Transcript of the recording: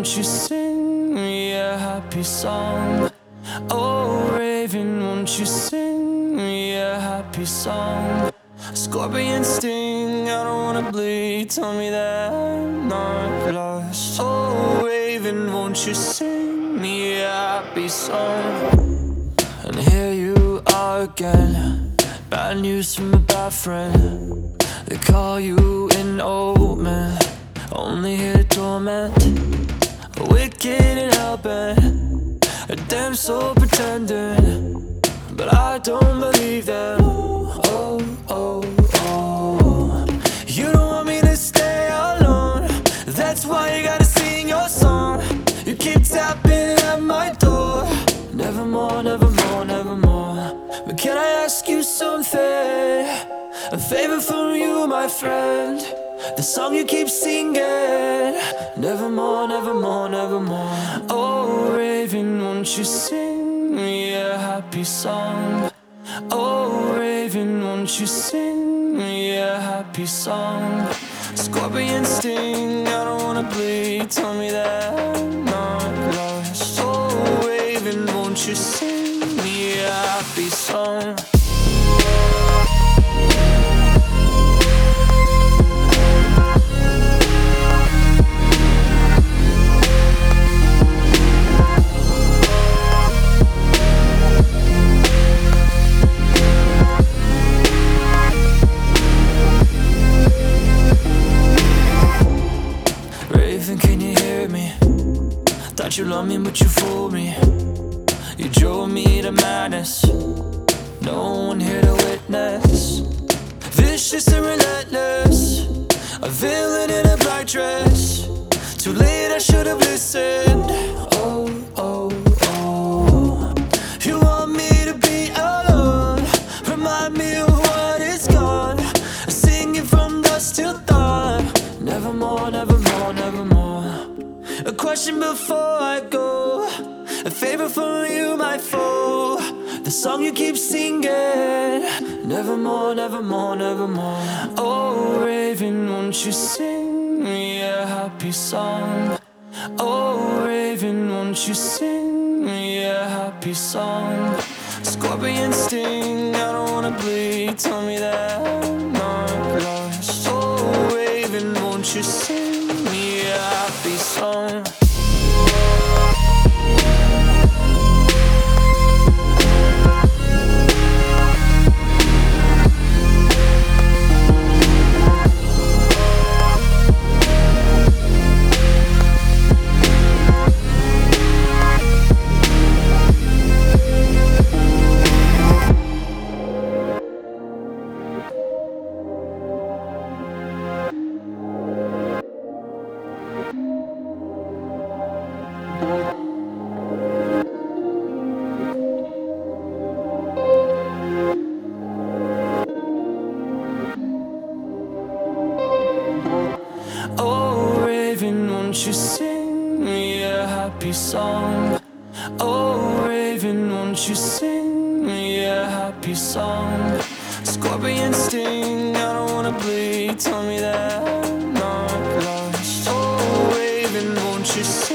won't you sing me a happy song? Oh, Raven, won't you sing me a happy song? Scorpion sting, I don't wanna bleed. Tell me that I'm not lost. Oh, Raven, won't you sing me a happy song? And here you are again, bad news from a bad friend. They call you an old man, only here to torment. Wicked and hellbent, a damn soul pretending, but I don't believe them. Oh, oh, oh. You don't want me to stay alone, that's why you gotta sing your song. You keep tapping at my door, nevermore, nevermore, nevermore. But can I ask you something? A favor from you, my friend. The song you keep singing, nevermore, nevermore, nevermore. Oh, Raven, won't you sing me a happy song? Oh, Raven, won't you sing me a happy song? Scorpion sting, I don't wanna bleed. Tell me that I'm not lost. Oh, Raven, won't you sing me a happy song? Can you hear me? Thought you loved me, but you fooled me. You drove me to madness, no one here to witness. Vicious and relentless, a villain in a black dress. Too late, I should have listened. Oh, oh, oh. You want me to be alone, remind me of what is gone. Singing from dusk till dawn, nevermore, nevermore, nevermore. A question before I go, a favor from you, my foe. The song you keep singing, nevermore, nevermore, nevermore. Oh, Raven, won't you sing me a happy song? Oh, Raven, won't you sing me a happy song? Scorpion sting, I don't wanna bleed. Tell me that I'm not lost. Oh, Raven, won't you sing me a happy song? Oh, Raven, won't you sing me a happy song? Oh, Raven, won't you sing me a happy song? Scorpion sting, I don't wanna bleed. Tell me that I'm not lost. Oh, Raven, won't you sing